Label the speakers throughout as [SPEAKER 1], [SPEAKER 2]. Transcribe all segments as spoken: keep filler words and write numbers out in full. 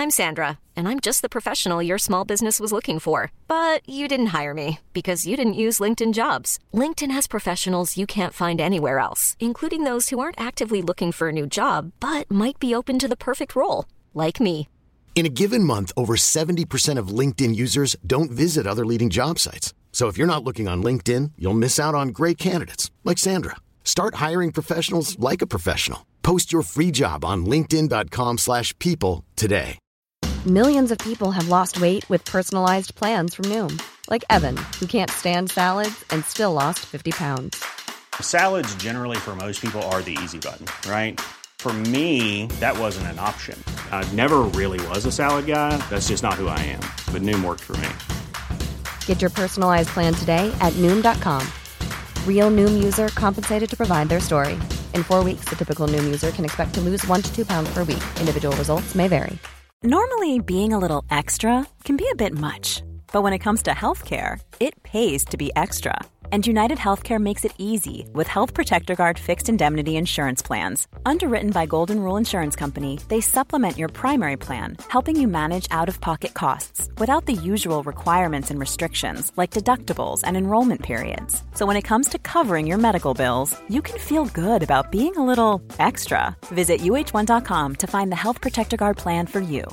[SPEAKER 1] I'm Sandra, and I'm just the professional your small business was looking for. But you didn't hire me because you didn't use LinkedIn Jobs. LinkedIn has professionals you can't find anywhere else, including those who aren't actively looking for a new job, but might be open to the perfect role, like me.
[SPEAKER 2] In a given month, over seventy percent of LinkedIn users don't visit other leading job sites. So if you're not looking on LinkedIn, you'll miss out on great candidates like Sandra. Start hiring professionals like a professional. Post your free job on linkedin dot com slash people today.
[SPEAKER 3] Millions of people have lost weight with personalized plans from Noom. Like Evan, who can't stand salads and still lost fifty pounds.
[SPEAKER 4] Salads generally for most people are the easy button, right? For me, that wasn't an option. I never really was a salad guy. That's just not who I am. But Noom worked for me.
[SPEAKER 3] Get your personalized plan today at Noom dot com. Real Noom user compensated to provide their story. In four weeks, the typical Noom user can expect to lose one to two pounds per week. Individual results may vary.
[SPEAKER 5] Normally, being a little extra can be a bit much. But when it comes to healthcare, it pays to be extra. And United Healthcare makes it easy with Health Protector Guard fixed indemnity insurance plans. Underwritten by Golden Rule Insurance Company, they supplement your primary plan, helping you manage out-of-pocket costs without the usual requirements and restrictions like deductibles and enrollment periods. So when it comes to covering your medical bills, you can feel good about being a little extra. Visit U H one dot com to find the Health Protector Guard plan for you.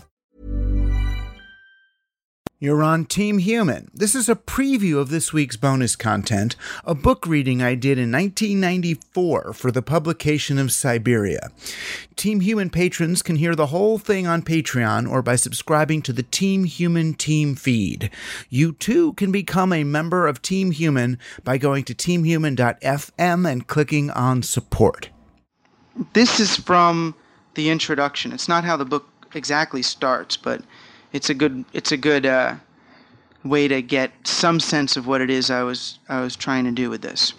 [SPEAKER 6] You're on Team Human. This is a preview of this week's bonus content, a book reading I did in nineteen ninety-four for the publication of Siberia. Team Human patrons can hear the whole thing on Patreon or by subscribing to the Team Human Team feed. You too can become a member of Team Human by going to team human dot f m and clicking on support.
[SPEAKER 7] This is from the introduction. It's not how the book exactly starts, but It's a good it's a good uh, way to get some sense of what it is I was I was trying to do with this.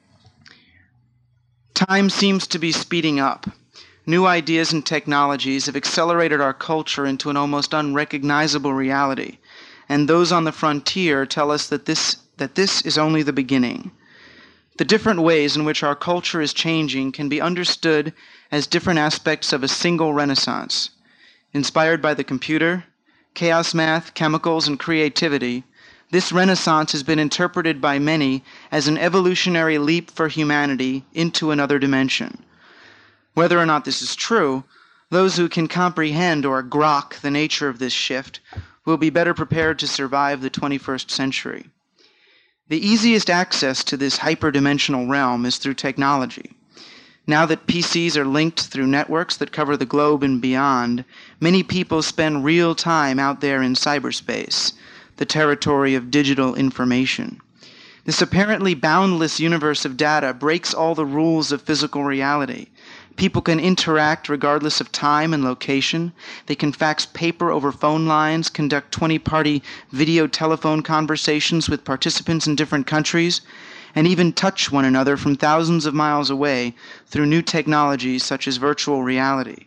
[SPEAKER 7] Time seems to be speeding up. New ideas and technologies have accelerated our culture into an almost unrecognizable reality, and those on the frontier tell us that this that this is only the beginning. The different ways in which our culture is changing can be understood as different aspects of a single renaissance, inspired by the computer, chaos math, chemicals, and creativity. This renaissance has been interpreted by many as an evolutionary leap for humanity into another dimension. Whether or not this is true, those who can comprehend or grok the nature of this shift will be better prepared to survive the twenty-first century. The easiest access to this hyperdimensional realm is through technology. Now that P Cs are linked through networks that cover the globe and beyond, many people spend real time out there in cyberspace, the territory of digital information. This apparently boundless universe of data breaks all the rules of physical reality. People can interact regardless of time and location. They can fax paper over phone lines, conduct twenty-party video telephone conversations with participants in different countries, and even touch one another from thousands of miles away through new technologies such as virtual reality.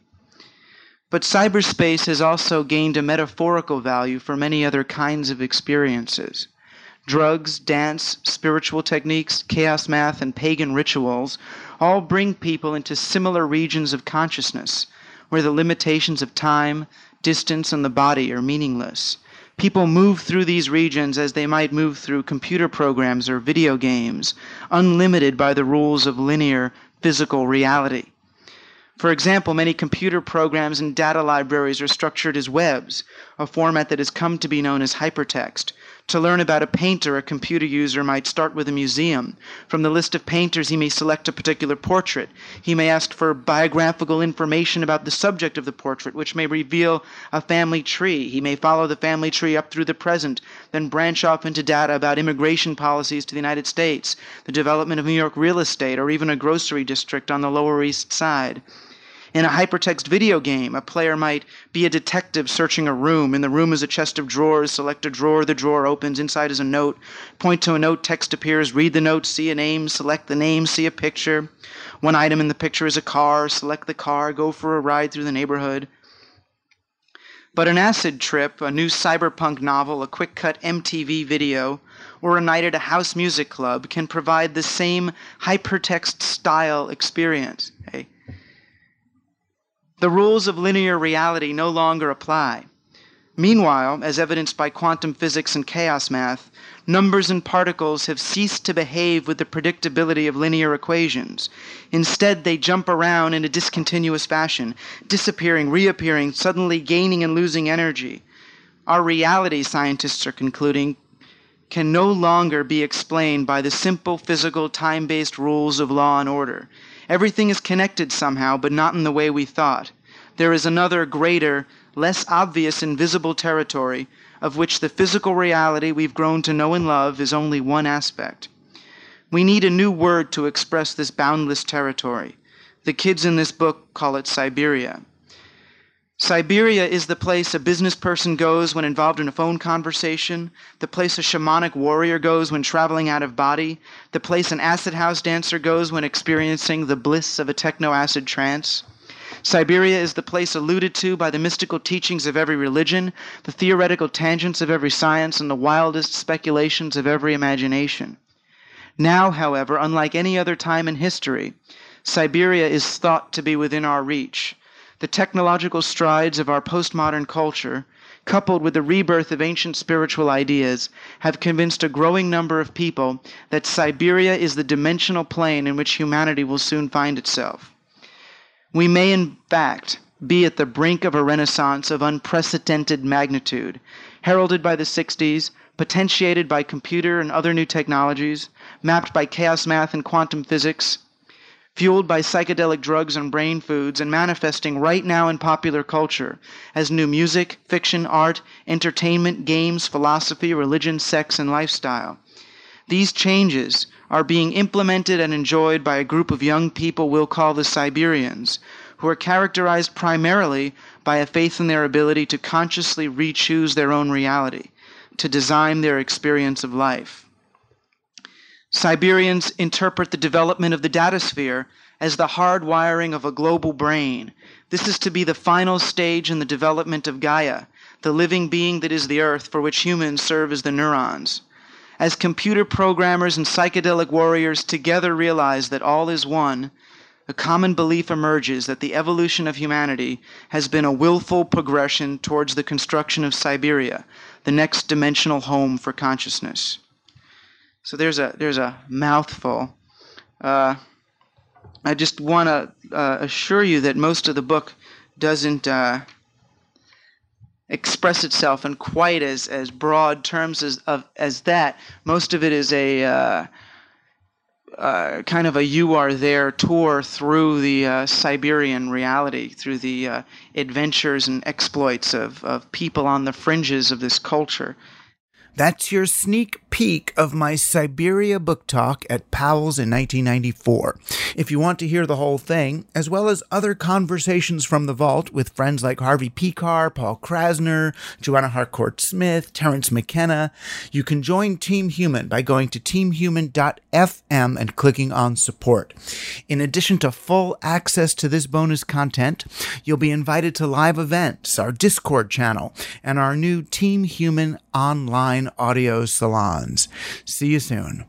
[SPEAKER 7] But cyberspace has also gained a metaphorical value for many other kinds of experiences. Drugs, dance, spiritual techniques, chaos math, and pagan rituals all bring people into similar regions of consciousness, where the limitations of time, distance, and the body are meaningless. People move through these regions as they might move through computer programs or video games, unlimited by the rules of linear physical reality. For example, many computer programs and data libraries are structured as webs, a format that has come to be known as hypertext. To learn about a painter, a computer user might start with a museum. From the list of painters, he may select a particular portrait. He may ask for biographical information about the subject of the portrait, which may reveal a family tree. He may follow the family tree up through the present, then branch off into data about immigration policies to the United States, the development of New York real estate, or even a grocery district on the Lower East Side. In a hypertext video game, a player might be a detective searching a room. In the room is a chest of drawers. Select a drawer. The drawer opens. Inside is a note. Point to a note. Text appears. Read the note. See a name. Select the name. See a picture. One item in the picture is a car. Select the car. Go for a ride through the neighborhood. But an acid trip, a new cyberpunk novel, a quick-cut M T V video, or a night at a house music club can provide the same hypertext-style experience. Okay? The rules of linear reality no longer apply. Meanwhile, as evidenced by quantum physics and chaos math, numbers and particles have ceased to behave with the predictability of linear equations. Instead, they jump around in a discontinuous fashion, disappearing, reappearing, suddenly gaining and losing energy. Our reality, scientists are concluding, can no longer be explained by the simple physical time-based rules of law and order. Everything is connected somehow, but not in the way we thought. There is another, greater, less obvious invisible territory, of which the physical reality we've grown to know and love is only one aspect. We need a new word to express this boundless territory. The kids in this book call it Siberia. Siberia is the place a business person goes when involved in a phone conversation, the place a shamanic warrior goes when traveling out of body, the place an acid house dancer goes when experiencing the bliss of a techno-acid trance. Siberia is the place alluded to by the mystical teachings of every religion, the theoretical tangents of every science, and the wildest speculations of every imagination. Now, however, unlike any other time in history, Siberia is thought to be within our reach. The technological strides of our postmodern culture, coupled with the rebirth of ancient spiritual ideas, have convinced a growing number of people that Siberia is the dimensional plane in which humanity will soon find itself. We may, in fact, be at the brink of a renaissance of unprecedented magnitude, heralded by the sixties, potentiated by computer and other new technologies, mapped by chaos math and quantum physics, fueled by psychedelic drugs and brain foods, and manifesting right now in popular culture as new music, fiction, art, entertainment, games, philosophy, religion, sex, and lifestyle. These changes are being implemented and enjoyed by a group of young people we'll call the Siberians, who are characterized primarily by a faith in their ability to consciously re-choose their own reality, to design their experience of life. Siberians interpret the development of the datasphere as the hardwiring of a global brain. This is to be the final stage in the development of Gaia, the living being that is the Earth, for which humans serve as the neurons. As computer programmers and psychedelic warriors together realize that all is one, a common belief emerges that the evolution of humanity has been a willful progression towards the construction of Siberia, the next dimensional home for consciousness. So there's a there's a mouthful. Uh, I just want to uh, assure you that most of the book doesn't uh, express itself in quite as, as broad terms as of as that. Most of it is a uh, uh, kind of a you are there tour through the uh, Siberian reality, through the uh, adventures and exploits of, of people on the fringes of this culture.
[SPEAKER 6] That's your sneak peek of my Siberia book talk at Powell's in nineteen ninety-four. If you want to hear the whole thing, as well as other conversations from the vault with friends like Harvey Pekar, Paul Krasner, Joanna Harcourt-Smith, Terence McKenna, you can join Team Human by going to team human dot f m and clicking on support. In addition to full access to this bonus content, you'll be invited to live events, our Discord channel, and our new Team Human online audio salons. See you soon.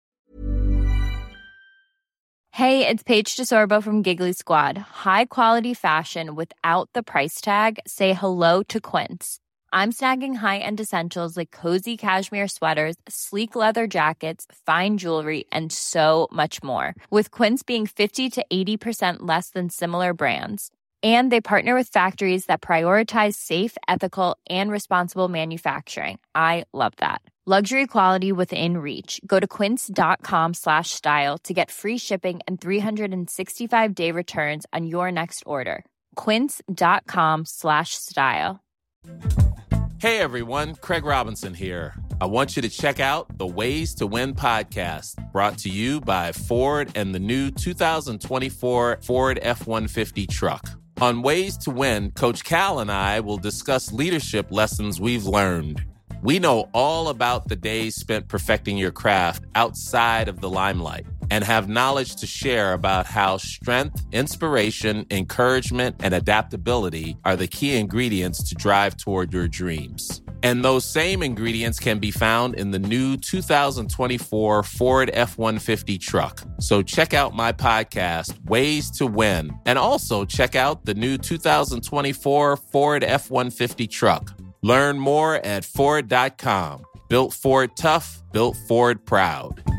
[SPEAKER 8] Hey, it's Paige DeSorbo from Giggly Squad. High quality fashion without the price tag. Say hello to Quince. I'm snagging high-end essentials like cozy cashmere sweaters, sleek leather jackets, fine jewelry, and so much more. With Quince being fifty to eighty percent less than similar brands. And they partner with factories that prioritize safe, ethical, and responsible manufacturing. I love that. Luxury quality within reach. Go to quince.com slash style to get free shipping and three sixty-five day returns on your next order. Quince.com slash style.
[SPEAKER 9] Hey everyone, Craig Robinson here. I want you to check out the Ways to Win podcast, brought to you by Ford and the new two thousand twenty-four Ford F one fifty truck. On Ways to Win, Coach Cal and I will discuss leadership lessons we've learned. We know all about the days spent perfecting your craft outside of the limelight and have knowledge to share about how strength, inspiration, encouragement, and adaptability are the key ingredients to drive toward your dreams. And those same ingredients can be found in the new two thousand twenty-four Ford F one fifty truck. So check out my podcast, Ways to Win, and also check out the new two thousand twenty-four Ford F one fifty truck. Learn more at Ford dot com. Built Ford tough, built Ford proud.